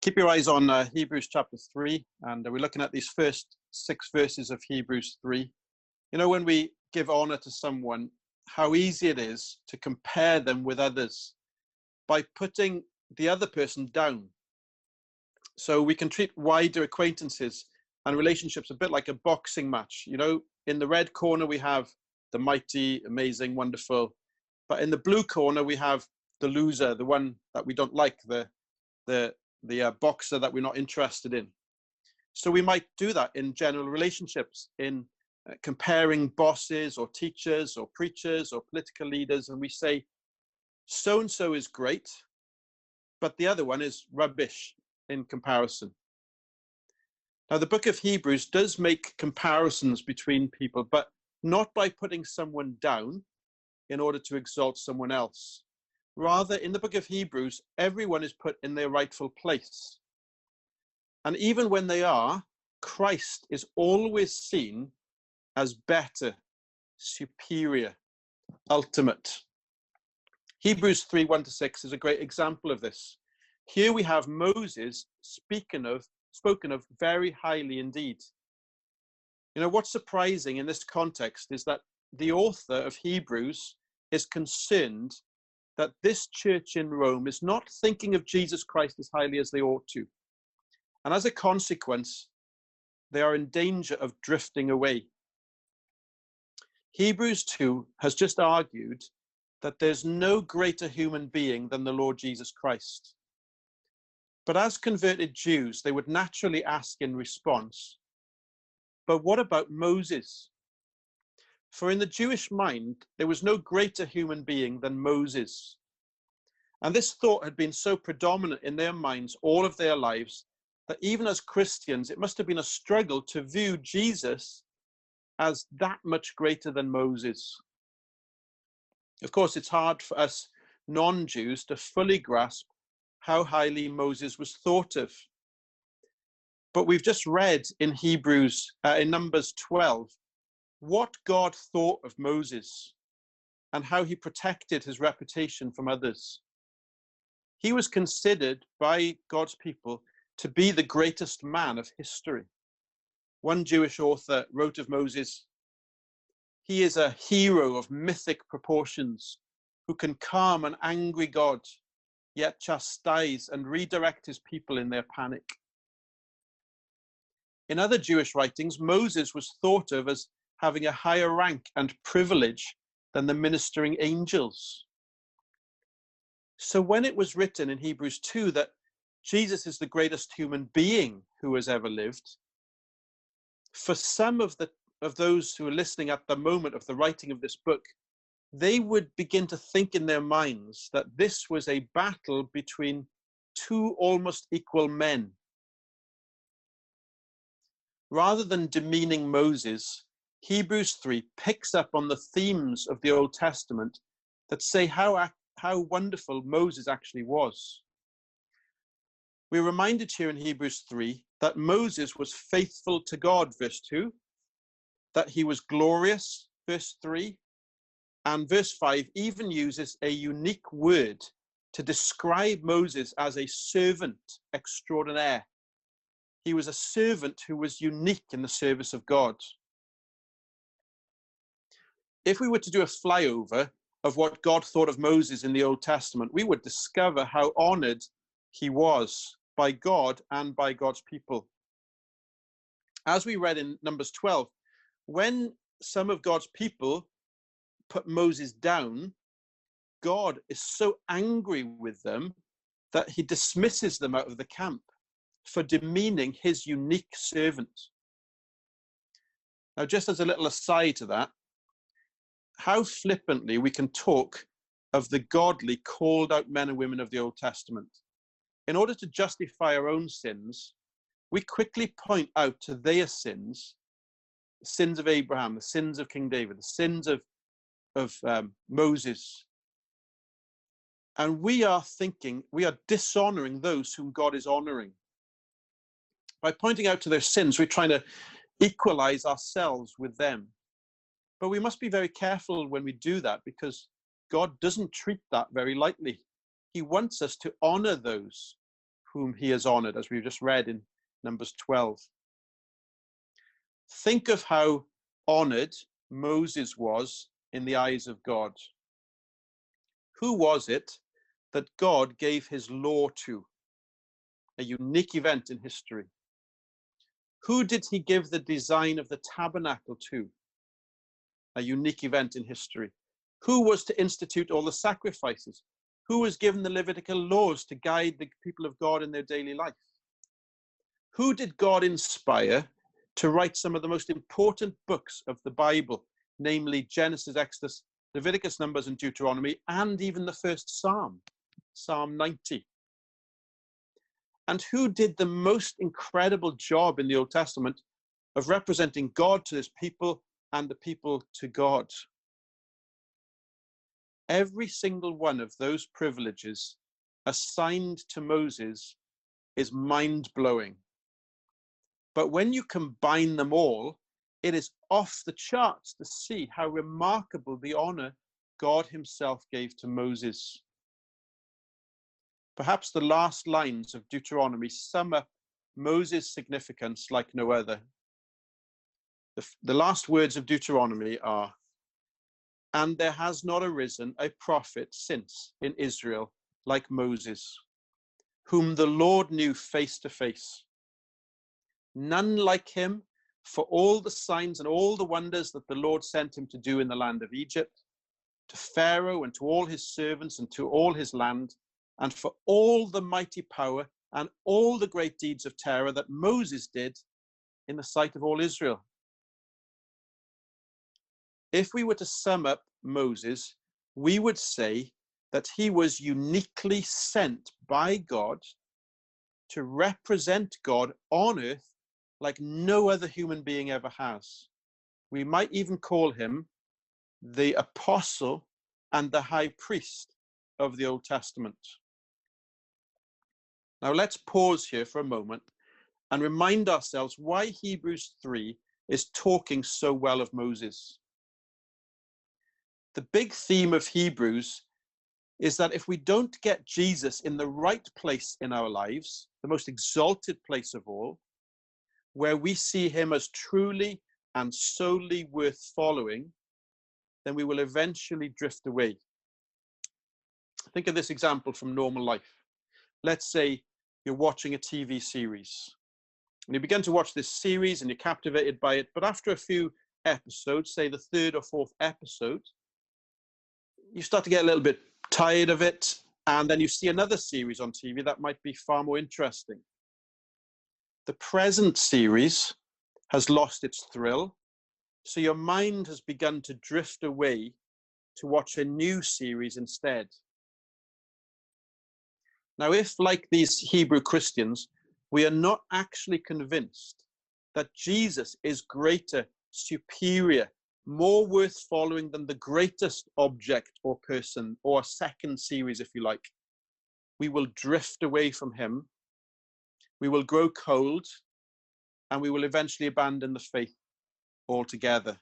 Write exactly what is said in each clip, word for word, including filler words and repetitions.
Keep your eyes on uh, Hebrews chapter three, and uh, we're looking at these first six verses of Hebrews three. You know, when we give honor to someone, how easy it is to compare them with others by putting the other person down. So we can treat wider acquaintances and relationships a bit like a boxing match. You know, in the red corner, we have the mighty, amazing, wonderful. But in the blue corner, we have the loser, the one that we don't like, the, the, the uh, boxer that we're not interested in. So we might do that in general relationships, in uh, comparing bosses or teachers or preachers or political leaders. And we say, so-and-so is great, but the other one is rubbish in comparison. Now, the book of Hebrews does make comparisons between people, but not by putting someone down in order to exalt someone else. Rather, in the book of Hebrews, everyone is put in their rightful place. And even when they are, Christ is always seen as better, superior, ultimate. Hebrews three, one to six is a great example of this. Here we have Moses speaking of, spoken of very highly indeed. You know, what's surprising in this context is that the author of Hebrews is concerned that this church in Rome is not thinking of Jesus Christ as highly as they ought to. And as a consequence, they are in danger of drifting away. Hebrews two has just argued that there's no greater human being than the Lord Jesus Christ. But as converted Jews, they would naturally ask in response, but what about Moses? For in the Jewish mind, there was no greater human being than Moses. And this thought had been so predominant in their minds all of their lives that even as Christians, it must have been a struggle to view Jesus as that much greater than Moses. Of course, it's hard for us non-Jews to fully grasp how highly Moses was thought of. But we've just read in Hebrews, uh, in Numbers twelve, what God thought of Moses and how he protected his reputation from others. He was considered by God's people to be the greatest man of history. One Jewish author wrote of Moses, he is a hero of mythic proportions who can calm an angry God, yet chastise and redirect his people in their panic. In other Jewish writings, Moses was thought of as having a higher rank and privilege than the ministering angels. So when it was written in Hebrews two that Jesus is the greatest human being who has ever lived, for some of the of those who are listening at the moment of the writing of this book, they would begin to think in their minds that this was a battle between two almost equal men. Rather than demeaning Moses, Hebrews three picks up on the themes of the Old Testament that say how, how wonderful Moses actually was. We're reminded here in Hebrews three that Moses was faithful to God, verse two, that he was glorious, verse three, and verse five even uses a unique word to describe Moses as a servant extraordinaire. He was a servant who was unique in the service of God. If we were to do a flyover of what God thought of Moses in the Old Testament, we would discover how honored he was by God and by God's people. As we read in Numbers twelve, when some of God's people put Moses down, God is so angry with them that he dismisses them out of the camp for demeaning his unique servant. Now, just as a little aside to that, how flippantly we can talk of the godly called out men and women of the Old Testament. In order to justify our own sins, we quickly point out to their sins, the sins of Abraham, the sins of King David, the sins of, of um, Moses. And we are thinking, we are dishonoring those whom God is honoring. By pointing out to their sins, we're trying to equalize ourselves with them. But we must be very careful when we do that, because God doesn't treat that very lightly. He wants us to honor those whom he has honored, as we just read in Numbers twelve. Think of how honored Moses was in the eyes of God. Who was it that God gave his law to? A unique event in history. Who did he give the design of the tabernacle to? A unique event in history. Who was to institute all the sacrifices? Who was given the Levitical laws to guide the people of God in their daily life? Who did God inspire to write some of the most important books of the Bible, namely Genesis, Exodus, Leviticus, Numbers, and Deuteronomy, and even the first Psalm, Psalm ninety? And who did the most incredible job in the Old Testament of representing God to his people and the people to God? Every single one of those privileges assigned to Moses is mind-blowing. But when you combine them all, it is off the charts to see how remarkable the honor God himself gave to Moses. Perhaps the last lines of Deuteronomy sum up Moses' significance like no other. The, the last words of Deuteronomy are, "And there has not arisen a prophet since in Israel like Moses, whom the Lord knew face to face. None like him for all the signs and all the wonders that the Lord sent him to do in the land of Egypt, to Pharaoh and to all his servants and to all his land, and for all the mighty power and all the great deeds of terror that Moses did in the sight of all Israel." If we were to sum up Moses, we would say that he was uniquely sent by God to represent God on earth like no other human being ever has. We might even call him the apostle and the high priest of the Old Testament. Now let's pause here for a moment and remind ourselves why Hebrews three is talking so well of Moses. The big theme of Hebrews is that if we don't get Jesus in the right place in our lives, the most exalted place of all, where we see him as truly and solely worth following, then we will eventually drift away. Think of this example from normal life. Let's say you're watching a T V series and you begin to watch this series and you're captivated by it, but after a few episodes, say the third or fourth episode, you start to get a little bit tired of it, and then you see another series on T V that might be far more interesting. The present series has lost its thrill, so your mind has begun to drift away to watch a new series instead. Now, if, like these Hebrew Christians, we are not actually convinced that Jesus is greater, superior, more worth following than the greatest object or person, or a second series, if you like, we will drift away from him, we will grow cold, and we will eventually abandon the faith altogether.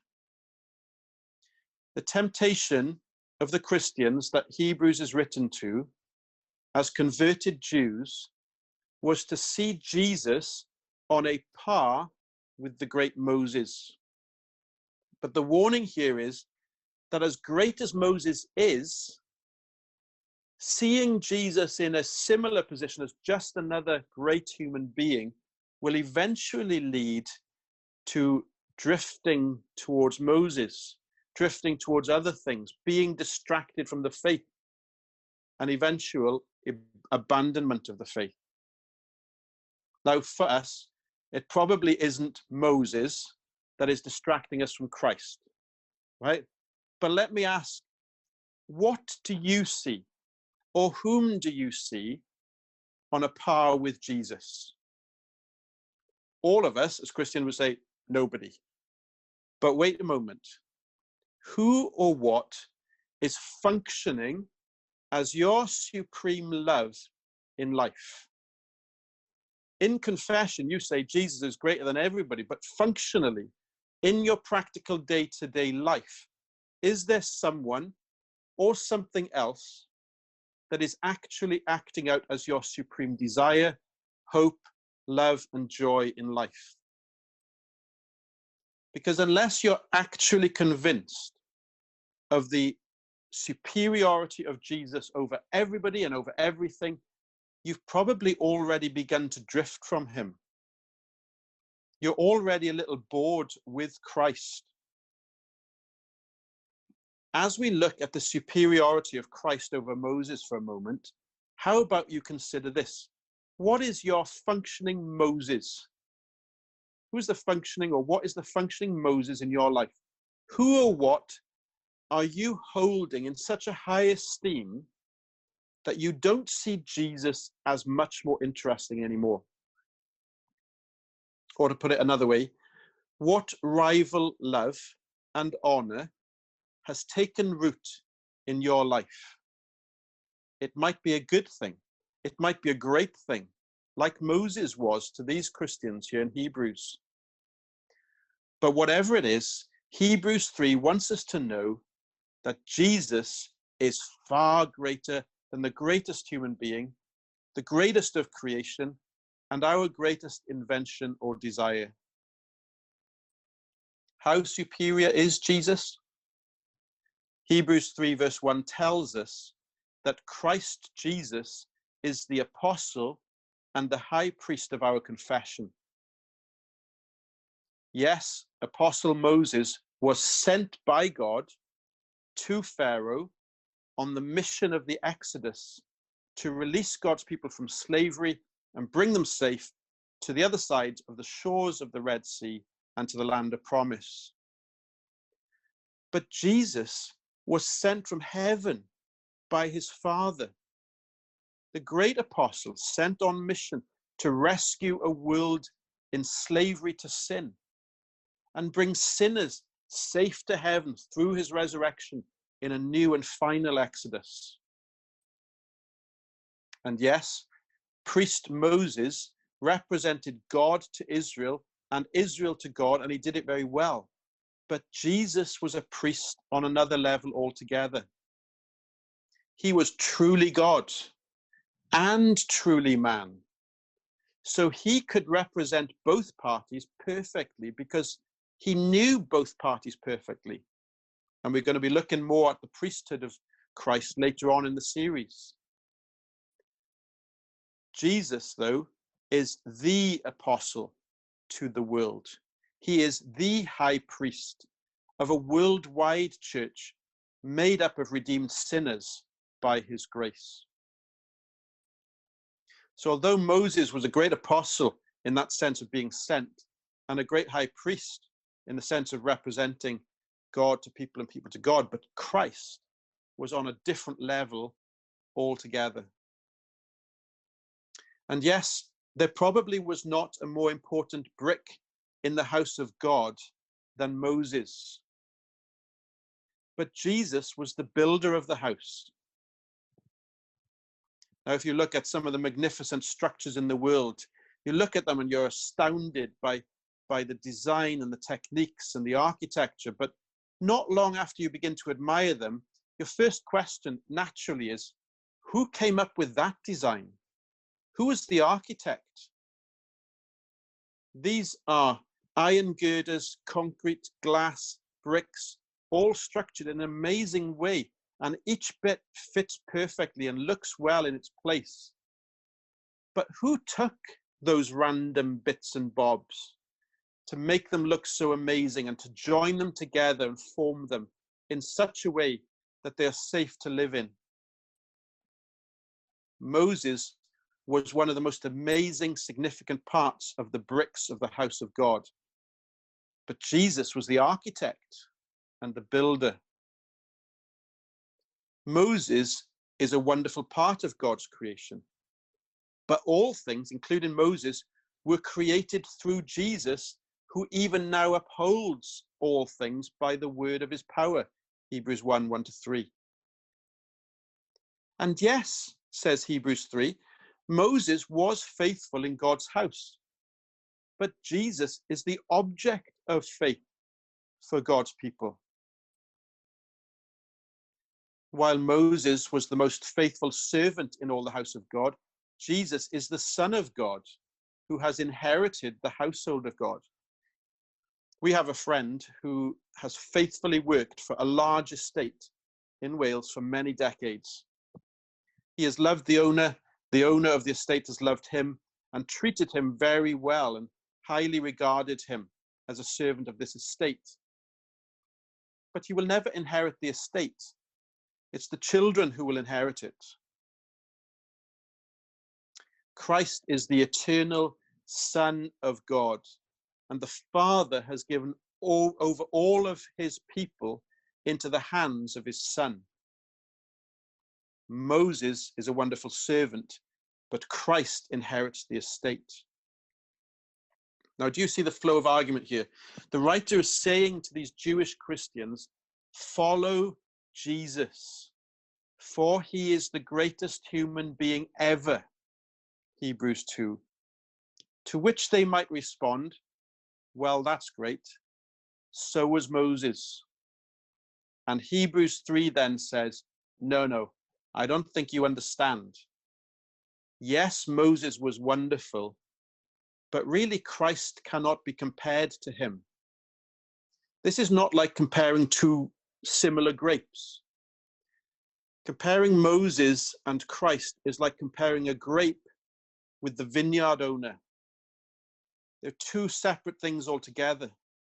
The temptation of the Christians that Hebrews is written to as converted Jews was to see Jesus on a par with the great Moses. But the warning here is that as great as Moses is, seeing Jesus in a similar position as just another great human being will eventually lead to drifting towards Moses, drifting towards other things, being distracted from the faith, and eventual abandonment of the faith. Now, for us, it probably isn't Moses that is distracting us from Christ, right? But let me ask, what do you see, or whom do you see on a par with Jesus? All of us, as Christians, would say, nobody. But wait a moment. Who or what is functioning as your supreme love in life? In confession, you say Jesus is greater than everybody, but functionally, in your practical day-to-day life, is there someone or something else that is actually acting out as your supreme desire, hope, love, and joy in life. Because unless you're actually convinced of the superiority of Jesus over everybody and over everything, you've probably already begun to drift from him. You're already a little bored with Christ. As we look at the superiority of Christ over Moses for a moment, how about you consider this? What is your functioning Moses? Who is the functioning, or what is the functioning Moses in your life? Who or what are you holding in such a high esteem that you don't see Jesus as much more interesting anymore? Or to put it another way, what rival love and honor has taken root in your life? It might be a good thing. It might be a great thing, like Moses was to these Christians here in Hebrews. But whatever it is, Hebrews three wants us to know that Jesus is far greater than the greatest human being, the greatest of creation, and our greatest invention or desire. How superior is Jesus? Hebrews three verse one tells us that Christ Jesus is the apostle and the high priest of our confession. Yes, Apostle Moses was sent by God to Pharaoh on the mission of the Exodus to release God's people from slavery and bring them safe to the other side of the shores of the Red Sea and to the land of promise. But Jesus was sent from heaven by his Father, the great apostle sent on mission to rescue a world in slavery to sin and bring sinners safe to heaven through his resurrection in a new and final exodus. And yes, priest Moses represented God to Israel and Israel to God, and he did it very well. But Jesus was a priest on another level altogether. He was truly God and truly man. So he could represent both parties perfectly because he knew both parties perfectly. And we're going to be looking more at the priesthood of Christ later on in the series. Jesus, though, is the apostle to the world. He is the high priest of a worldwide church made up of redeemed sinners by his grace. So although Moses was a great apostle in that sense of being sent, and a great high priest in the sense of representing God to people and people to God, but Christ was on a different level altogether. And yes, there probably was not a more important brick in the house of God than Moses. But Jesus was the builder of the house. Now, if you look at some of the magnificent structures in the world, you look at them and you're astounded by, by the design and the techniques and the architecture. But not long after you begin to admire them, your first question naturally is, who came up with that design? Who was the architect? These are iron girders, concrete, glass, bricks, all structured in an amazing way. And each bit fits perfectly and looks well in its place. But who took those random bits and bobs to make them look so amazing and to join them together and form them in such a way that they're safe to live in? Moses was one of the most amazing, significant parts of the bricks of the house of God. But Jesus was the architect and the builder. Moses is a wonderful part of God's creation. But all things, including Moses, were created through Jesus, who even now upholds all things by the word of his power. Hebrews one, one to three. And yes, says Hebrews three, Moses was faithful in God's house. But Jesus is the object of faith for God's people. While Moses was the most faithful servant in all the house of God, Jesus is the Son of God who has inherited the household of God. We have a friend who has faithfully worked for a large estate in Wales for many decades. He has loved the owner, the owner of the estate has loved him and treated him very well and highly regarded him as a servant of this estate. But he will never inherit the estate. It's the children who will inherit it. Christ is the eternal Son of God, and the Father has given all, over all of his people into the hands of his Son. Moses is a wonderful servant, but Christ inherits the estate. Now, do you see the flow of argument here? The writer is saying to these Jewish Christians, follow Jesus, for he is the greatest human being ever, Hebrews two. To which they might respond, well, that's great. So was Moses. And Hebrews three then says, no, no, I don't think you understand. Yes, Moses was wonderful, but really Christ cannot be compared to him. This is not like comparing two similar grapes. Comparing Moses and Christ is like comparing a grape with the vineyard owner. They're two separate things altogether.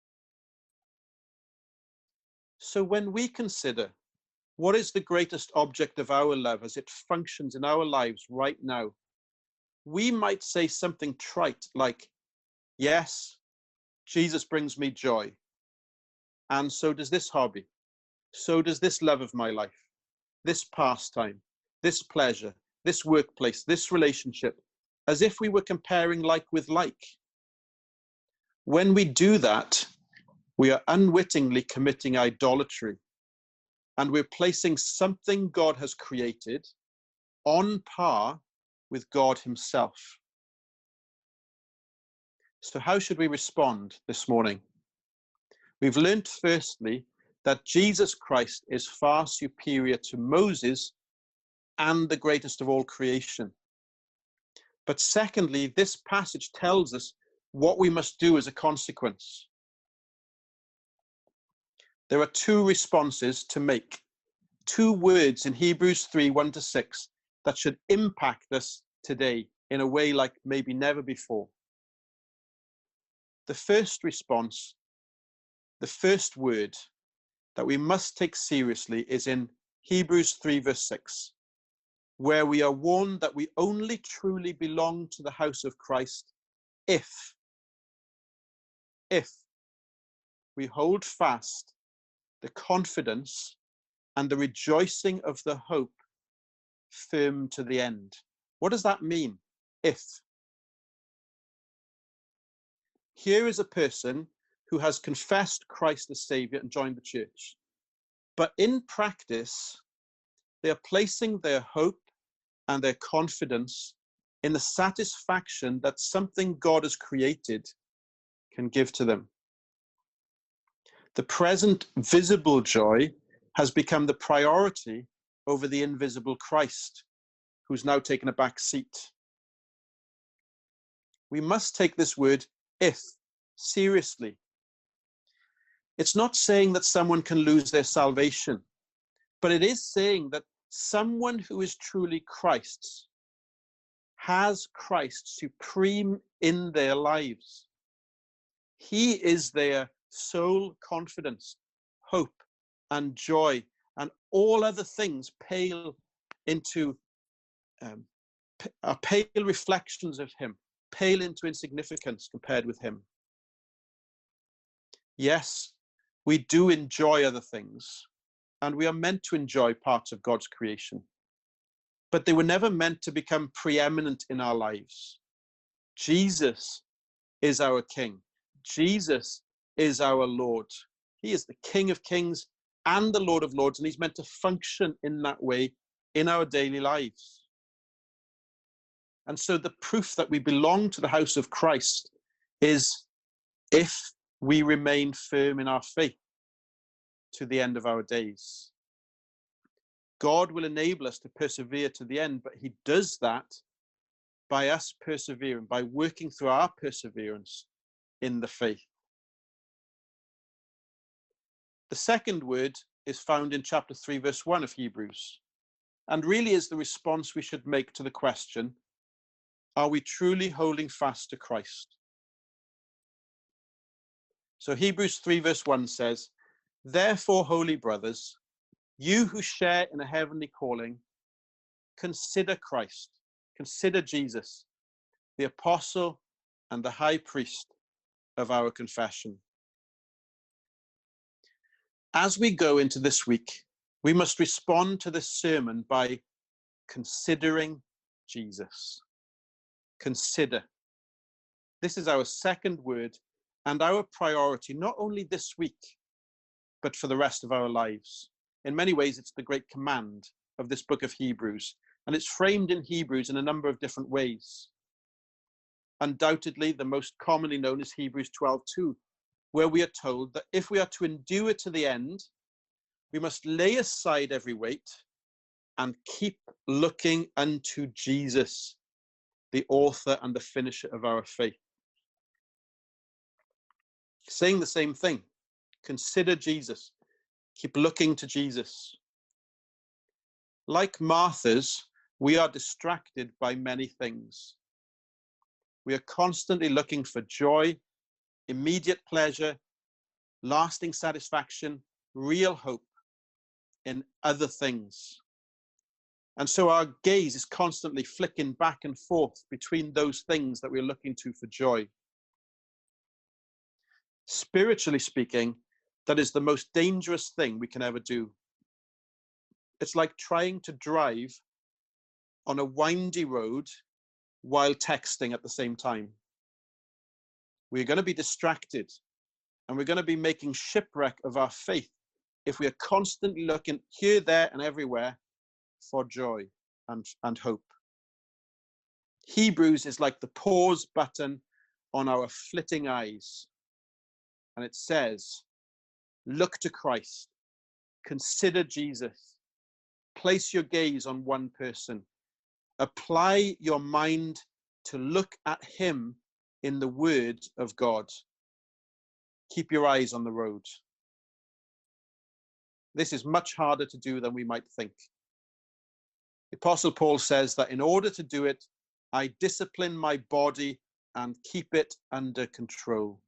So when we consider what is the greatest object of our love as it functions in our lives right now, we might say something trite like, yes, Jesus brings me joy. And so does this hobby. So does this love of my life, this pastime, this pleasure, this workplace, this relationship, as if we were comparing like with like. When we do that, we are unwittingly committing idolatry, and we're placing something God has created on par with God himself. So how should we respond this morning? We've learned firstly that Jesus Christ is far superior to Moses and the greatest of all creation. But secondly, this passage tells us what we must do as a consequence. There are two responses to make, two words in Hebrews three, one to six, that should impact us today in a way like maybe never before. The first response, the first word that we must take seriously is in Hebrews three, verse six, where we are warned that we only truly belong to the house of Christ if, if we hold fast the confidence and the rejoicing of the hope firm to the end. What does that mean? If. Here is a person who has confessed Christ as Savior and joined the church. But in practice, they are placing their hope and their confidence in the satisfaction that something God has created can give to them. The present visible joy has become the priority over the invisible Christ, who's now taken a back seat. We must take this word if seriously. It's not saying that someone can lose their salvation, but it is saying that someone who is truly Christ's has Christ supreme in their lives. He is their sole confidence, hope, and joy, and all other things pale into um, are pale reflections of him, pale into insignificance compared with him. Yes, we do enjoy other things, and we are meant to enjoy parts of God's creation, but they were never meant to become preeminent in our lives. Jesus is our King. Jesus is our Lord. He is the King of Kings and the Lord of Lords, and he's meant to function in that way in our daily lives. And so the proof that we belong to the house of Christ is if we remain firm in our faith to the end of our days. God will enable us to persevere to the end, but he does that by us persevering, by working through our perseverance in the faith. The second word is found in chapter three, verse one of Hebrews, and really is the response we should make to the question, are we truly holding fast to Christ? So Hebrews three, verse one says, therefore, holy brothers, you who share in a heavenly calling, consider Christ, consider Jesus, the apostle and the high priest of our confession. As we go into this week, we must respond to this sermon by considering Jesus. Consider. This is our second word and our priority, not only this week, but for the rest of our lives. In many ways, it's the great command of this book of Hebrews, and it's framed in Hebrews in a number of different ways. Undoubtedly, the most commonly known is Hebrews twelve two, where we are told that if we are to endure to the end, we must lay aside every weight and keep looking unto Jesus, the author and the finisher of our faith. Saying the same thing, consider Jesus, keep looking to Jesus. Like Martha's, we are distracted by many things. We are constantly looking for joy, immediate pleasure, lasting satisfaction, real hope in other things. And so our gaze is constantly flicking back and forth between those things that we're looking to for joy. Spiritually speaking, that is the most dangerous thing we can ever do. It's like trying to drive on a windy road while texting at the same time. We're going to be distracted, and we're going to be making shipwreck of our faith if we are constantly looking here, there, and everywhere for joy and, and hope. Hebrews is like the pause button on our flitting eyes. And it says, look to Christ, consider Jesus, place your gaze on one person, apply your mind to look at him in the word of God. Keep your eyes on the road. This is much harder to do than we might think. The Apostle Paul says that in order to do it, I discipline my body and keep it under control.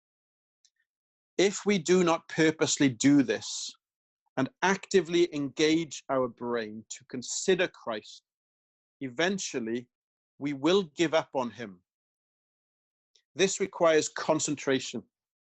If we do not purposely do this and actively engage our brain to consider Christ, eventually we will give up on him. This requires concentration.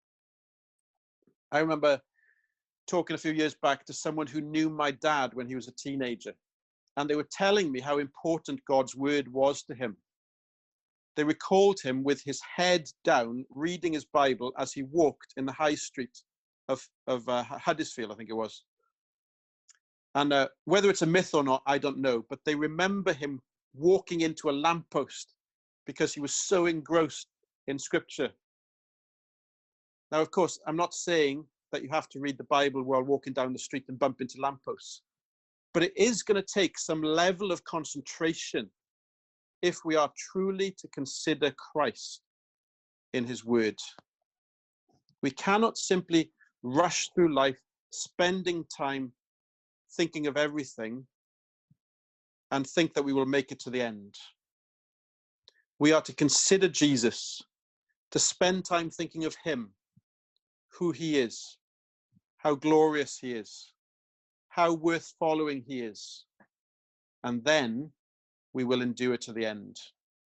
I remember talking a few years back to someone who knew my dad when he was a teenager, and they were telling me how important God's word was to him. They recalled him with his head down, reading his Bible as he walked in the high street of, of uh, Huddersfield, I think it was. And uh, whether it's a myth or not, I don't know, but they remember him walking into a lamppost because he was so engrossed in scripture. Now, of course, I'm not saying that you have to read the Bible while walking down the street and bump into lampposts, but it is going to take some level of concentration if we are truly to consider Christ in his word. We cannot simply rush through life, spending time thinking of everything and think that we will make it to the end. We are to consider Jesus, to spend time thinking of him, who he is, how glorious he is, how worth following he is, and then we will endure to the end.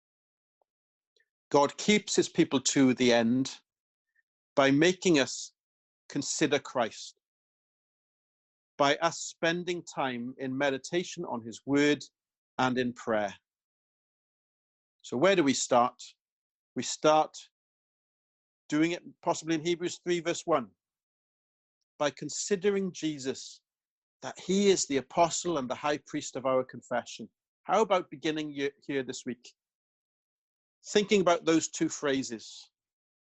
God keeps his people to the end by making us consider Christ, by us spending time in meditation on his word and in prayer. So where do we start? We start doing it possibly in Hebrews three verse one, by considering Jesus, that he is the apostle and the high priest of our confession. How about beginning here this week? Thinking about those two phrases.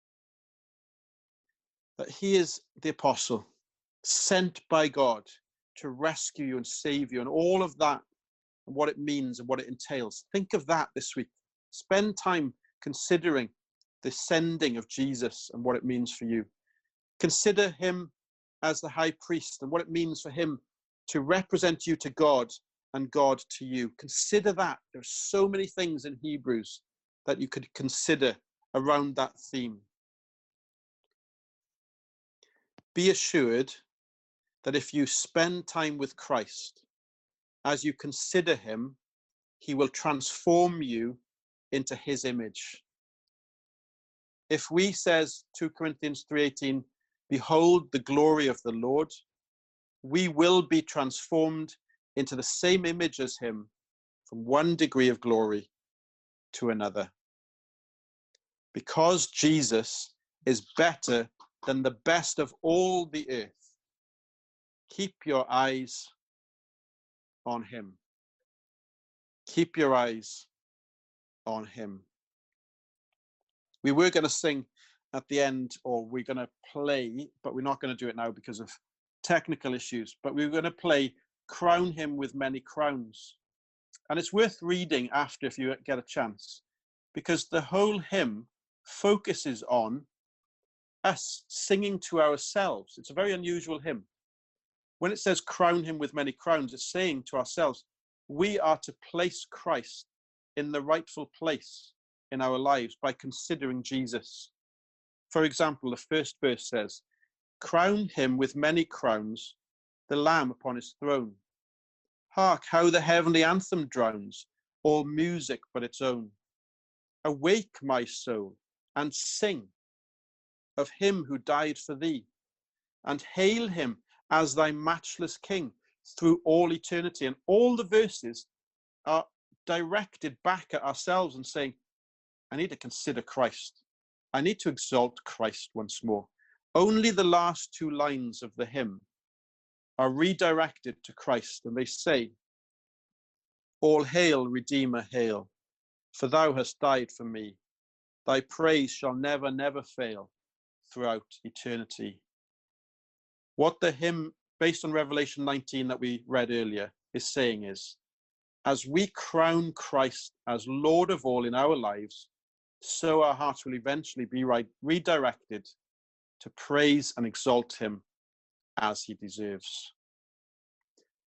That he is the apostle, sent by God to rescue you and save you, and all of that, and what it means and what it entails. Think of that this week. Spend time considering the sending of Jesus and what it means for you. Consider him as the high priest and what it means for him to represent you to God and God to you. Consider that. There are so many things in Hebrews that you could consider around that theme. Be assured that if you spend time with Christ, as you consider him, he will transform you into his image. If we, says two Corinthians three eighteen, behold the glory of the Lord, we will be transformed into the same image as him, from one degree of glory to another. Because Jesus is better than the best of all the earth, keep your eyes on him. Keep your eyes on him. We were going to sing at the end, or we're going to play, but we're not going to do it now because of technical issues, but we were going to play Crown Him with Many Crowns. And it's worth reading after if you get a chance, because the whole hymn focuses on us singing to ourselves. It's a very unusual hymn. When it says crown him with many crowns, it's saying to ourselves, we are to place Christ in the rightful place in our lives by considering Jesus. For example, the first verse says, crown him with many crowns, the Lamb upon his throne. Hark, how the heavenly anthem drowns, all music but its own. Awake, my soul, and sing of him who died for thee, and hail him as thy matchless King through all eternity. And all the verses are directed back at ourselves and saying, I need to consider Christ. I need to exalt Christ once more. Only the last two lines of the hymn are redirected to Christ, and they say, all hail, Redeemer, hail, for thou hast died for me. Thy praise shall never, never fail throughout eternity. What the hymn, based on Revelation nineteen that we read earlier, is saying is, as we crown Christ as Lord of all in our lives, so our hearts will eventually be right, redirected to praise and exalt him as he deserves.